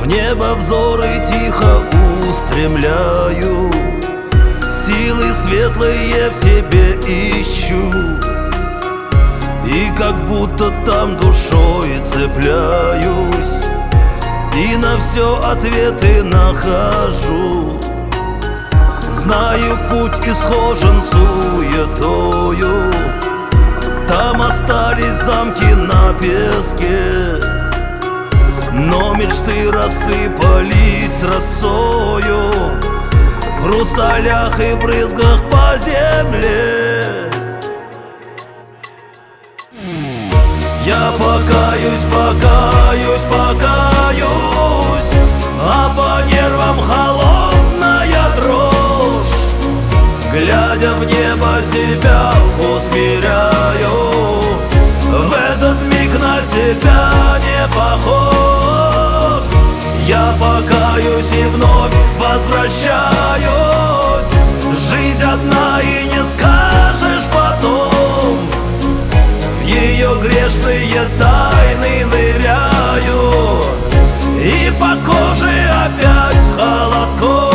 В небо взоры тихо устремляю, силы светлые в себе ищу, и как будто там душой цепляюсь, и на все ответы нахожу. Знаю, путь исхожен суетою, там остались замки на песке, но мечты рассыпались росою в хрусталях и брызгах по земле. Я покаюсь, покаюсь, покаюсь, а по нервам холодная дрожь. Глядя в небо, себя усмиряю, в этот миг на себя не похож. Я покаюсь и вновь возвращаюсь. Жизнь одна, и не скажешь потом. В ее грешные тайны ныряю, и по коже опять холодком.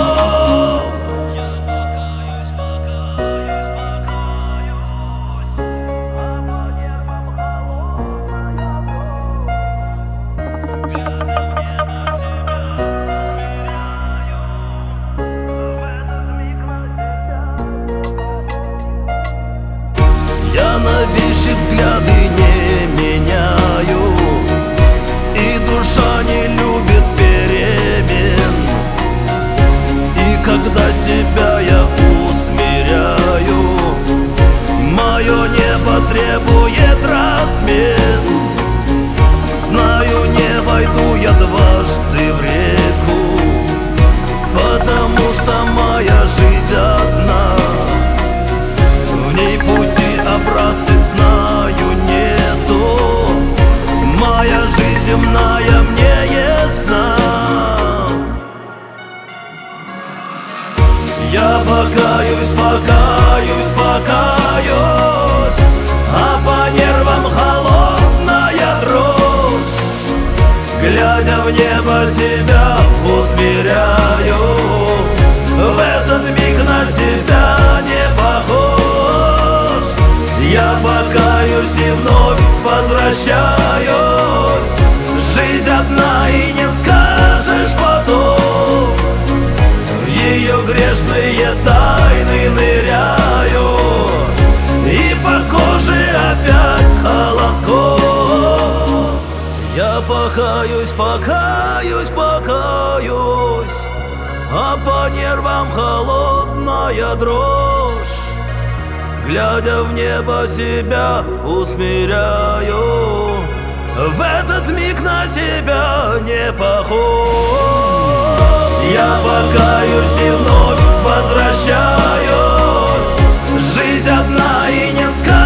Я на вещи взгляды не меняю, и душа не любит перемен. И когда себя я усмиряю, мое небо требует размен. Знаю, не войду я дважды в реку, потому что моя жизнь одна. В ней пути обратных, знаю, нету. Моя жизнь земная мне ясна. Я покаюсь, покаюсь, покаюсь, а по нервам холодная дрожь. Глядя в небо, себя усмиряю, в этот миг на себя не похож. Я покаюсь и вновь возвращаюсь. Жизнь одна, и не скажешь потом. В ее грешные тайны ныряю, и по коже опять холодком. Я покаюсь, покаюсь, покаюсь, а по нервам холодная дрожь. Глядя в небо, себя усмиряю, в этот миг на себя не похож. Я покаюсь и вновь возвращаюсь. Жизнь одна, и не скажешь